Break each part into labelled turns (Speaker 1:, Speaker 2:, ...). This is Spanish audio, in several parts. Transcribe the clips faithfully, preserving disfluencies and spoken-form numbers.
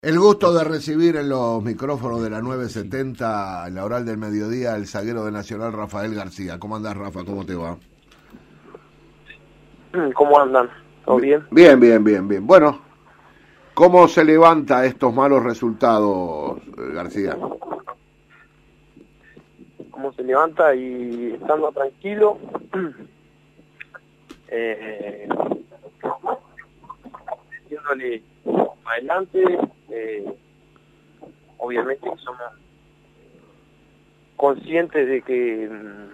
Speaker 1: El gusto de recibir en los micrófonos de la nueve setenta, en la Oral del Mediodía, el zaguero de Nacional, Rafael García. ¿Cómo andás, Rafa? ¿Cómo te va?
Speaker 2: ¿Cómo andan? ¿Todo bien?
Speaker 1: Bien, bien, bien, bien. Bueno, ¿cómo se levanta estos malos resultados, García?
Speaker 2: ¿Cómo se levanta? Y estando tranquilo, eh, metiéndole adelante, eh, obviamente que somos conscientes de que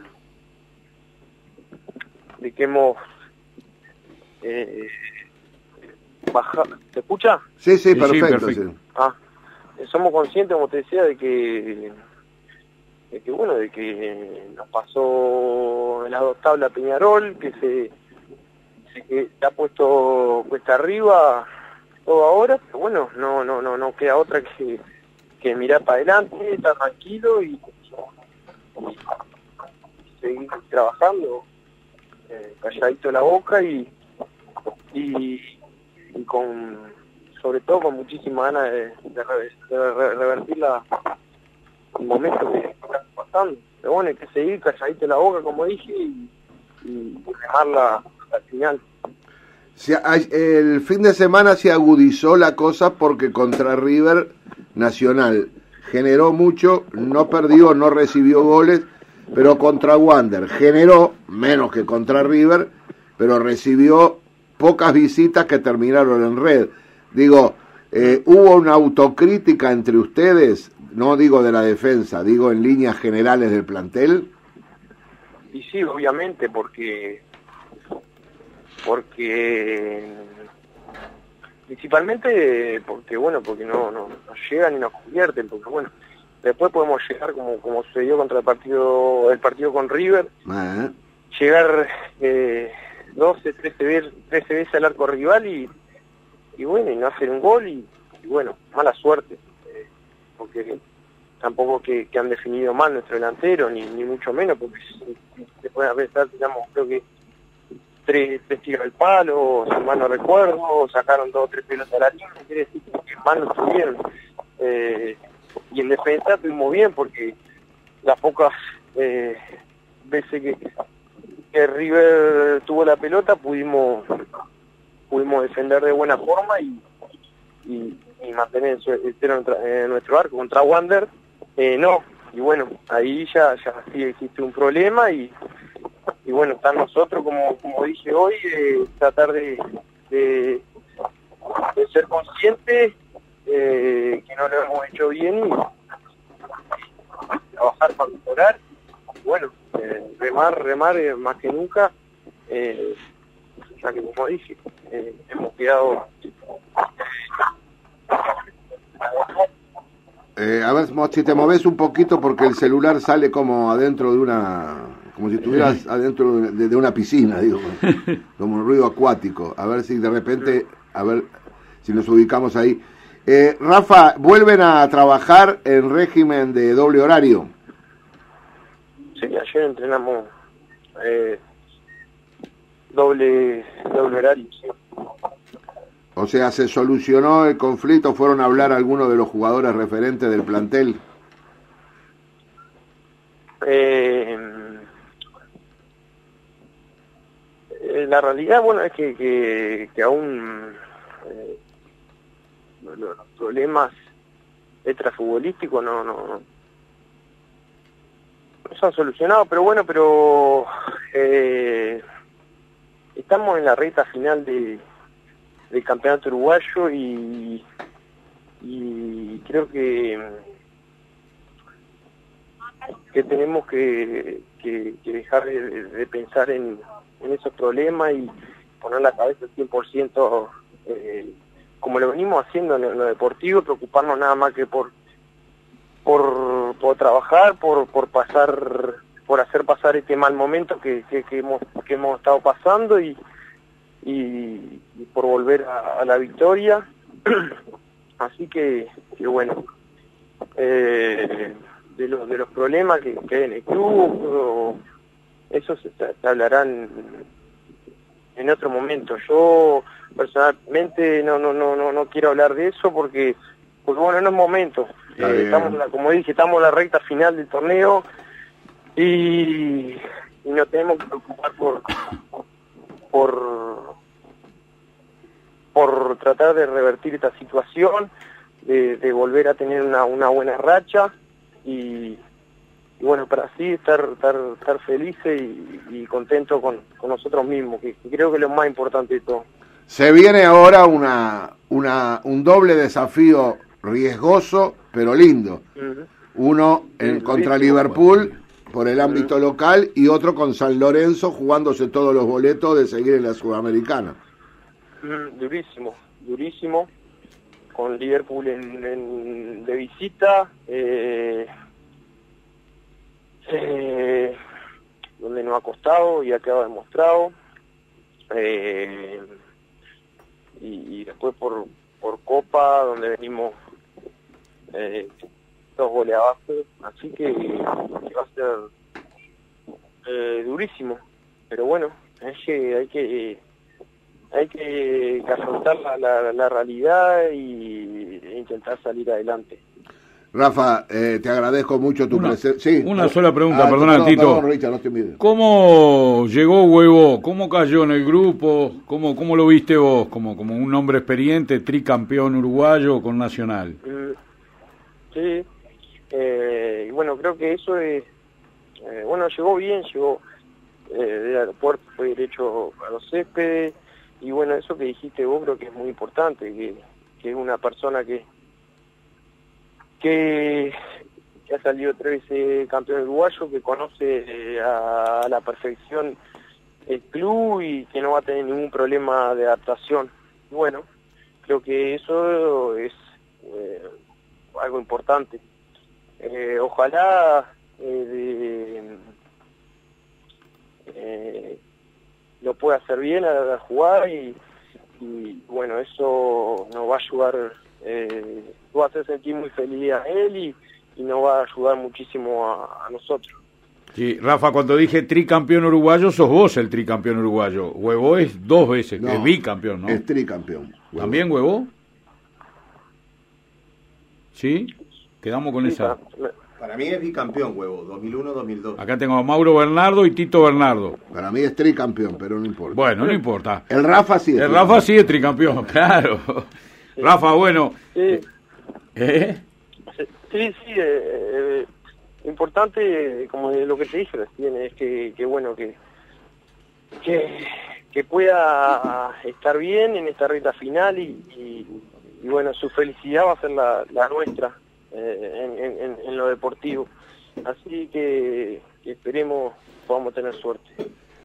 Speaker 2: de que hemos eh, bajado. ¿Se escucha?
Speaker 1: Sí, sí,
Speaker 3: Sí,
Speaker 1: perfecto.
Speaker 3: sí, perfecto.
Speaker 1: Sí.
Speaker 2: Ah, somos conscientes, como te decía, de que de que bueno, de que nos pasó en la dos tabla Peñarol, que se, se que se ha puesto cuesta arriba todo ahora, pero bueno, no no no no queda otra que, que mirar para adelante, estar tranquilo y, y seguir trabajando, eh, calladito la boca y, y y con sobre todo con muchísima ganas de, de, re, de re, revertir la, el momento que está pasando. Pero bueno, hay que seguir calladito la boca, como dije, y, y dejarla al final.
Speaker 1: Se, el fin de semana se agudizó la cosa porque contra River Nacional generó mucho, no perdió, no recibió goles, pero contra Wander generó menos que contra River, pero recibió pocas visitas que terminaron en red. Digo, eh, hubo una autocrítica entre ustedes, no digo de la defensa, digo en líneas generales del plantel.
Speaker 2: Y sí, obviamente, porque porque principalmente porque bueno, porque no no nos llegan y nos convierten, porque bueno, después podemos llegar como como sucedió contra el partido el partido con River,
Speaker 1: ¿Eh?
Speaker 2: llegar eh, doce, trece veces, trece veces al arco rival y, y bueno, y no hacer un gol y, y bueno, mala suerte, eh, porque tampoco que, que han definido mal nuestro delantero, ni, ni mucho menos, porque se puede pensar, digamos, creo que tres, tres tiros al palo, si mal no recuerdo, sacaron dos o tres pelotas a la línea, quiere decir que mal no estuvieron. Eh, y en defensa estuvimos bien, porque las pocas eh, veces que que River tuvo la pelota pudimos pudimos defender de buena forma y, y, y mantener el cero en nuestro arco. Contra Wander eh, no, y bueno, ahí ya ya sí existe un problema y, y bueno, está nosotros, como como dije hoy, eh, tratar de, de, de ser conscientes eh, que no lo hemos hecho bien y trabajar para mejorar. Bueno, eh, remar, remar eh, más que nunca, eh, ya que como dije, eh, hemos quedado...
Speaker 1: Eh, a ver, si te moves un poquito porque el celular sale como adentro de una... como si estuvieras adentro de, de una piscina, digo, como un ruido acuático. A ver si de repente, a ver si nos ubicamos ahí. Eh, Rafa, ¿vuelven a trabajar en régimen de doble horario?
Speaker 2: Sí, ayer entrenamos eh, doble, doble horario, sí.
Speaker 1: O sea, ¿se solucionó el conflicto? ¿Fueron a hablar algunos de los jugadores referentes del plantel?
Speaker 2: Eh, eh, la realidad, bueno, es que, que, que aún eh, los, los problemas extrafutbolísticos no... no se han solucionado, pero bueno, pero eh, estamos en la recta final de, del campeonato uruguayo y, y creo que que tenemos que, que, que dejar de, de pensar en, en esos problemas y poner la cabeza al cien por ciento eh, como lo venimos haciendo en lo, en lo deportivo, preocuparnos nada más que por por, por trabajar, por, por pasar, por hacer pasar este mal momento que, que, que hemos que hemos estado pasando y, y, y por volver a, a la victoria. Así que, que bueno, eh, de los de los problemas que, que hay en el club, eso se, se hablarán en otro momento. Yo personalmente no no no no no quiero hablar de eso porque porque bueno, no es momento. Eh, estamos en la, como dije, estamos en la recta final del torneo y, y nos tenemos que preocupar por por por tratar de revertir esta situación, de, de volver a tener una, una buena racha y, y bueno, para así estar estar, estar felices y, y contentos con, con nosotros mismos, que, que creo que es lo más importante de todo.
Speaker 1: Se viene ahora una, una un doble desafío riesgoso, pero lindo. Uh-huh. Uno en, sí, contra Liverpool por el ámbito uh-huh. local y otro con San Lorenzo jugándose todos los boletos de seguir en la Sudamericana.
Speaker 2: Uh-huh. Durísimo, durísimo. Con Liverpool en, en, de visita, eh, eh, donde nos ha costado y ha quedado demostrado. Eh, y, y después por, por Copa, donde venimos eh, dos goles abajo, así que, que va a ser eh, durísimo, pero bueno, hay que hay que, hay que afrontar la, la, la realidad y e intentar salir adelante.
Speaker 1: Rafa, eh, te agradezco mucho tu presencia. Sí,
Speaker 3: una
Speaker 1: no,
Speaker 3: sola pregunta,
Speaker 1: ah,
Speaker 3: perdona,
Speaker 1: perdón,
Speaker 3: Tito.
Speaker 1: Perdón, Richard, no te mides.
Speaker 3: ¿Cómo llegó Huevo? ¿Cómo cayó en el grupo? ¿Cómo, cómo lo viste vos? Como, como un hombre experiente, tricampeón uruguayo con Nacional.
Speaker 2: Mm, sí, eh, y bueno, creo que eso es... Eh, bueno, llegó bien, llegó eh, del aeropuerto, fue derecho a los céspedes, y bueno, eso que dijiste vos creo que es muy importante, que, que es una persona que que, que ha salido tres veces campeón uruguayo, que conoce eh, a, a la perfección el club y que no va a tener ningún problema de adaptación. Y bueno, creo que eso es eh, algo importante. Eh, ojalá eh, de, eh, lo pueda hacer bien a, a jugar y, y bueno, eso nos va a ayudar, eh, va a hacer sentir muy feliz a él y, y nos va a ayudar muchísimo a, a nosotros.
Speaker 3: Sí, Rafa, cuando dije tricampeón uruguayo, sos vos el tricampeón uruguayo. Huevo es dos veces, no, es bicampeón, ¿no?
Speaker 1: Es tricampeón.
Speaker 3: Huevo. ¿También Huevo? ¿Sí? Quedamos con sí, esa.
Speaker 4: Para, para mí es bicampeón, Huevo, dos mil uno dos mil dos.
Speaker 3: Acá tengo a Mauro Bernardo y Tito Bernardo.
Speaker 1: Para mí es tricampeón, pero no importa.
Speaker 3: Bueno, no importa.
Speaker 1: El Rafa sí es
Speaker 3: El Rafa sí es tricampeón, claro. Sí. Rafa, bueno.
Speaker 2: Sí.
Speaker 3: ¿Eh?
Speaker 2: Sí, sí, eh, eh, importante, como lo que te dije recién, es que, que bueno, que, que que pueda estar bien en esta recta final y, y, y bueno, su felicidad va a ser la, la nuestra eh, en, en, en lo deportivo. Así que, que esperemos podamos tener suerte.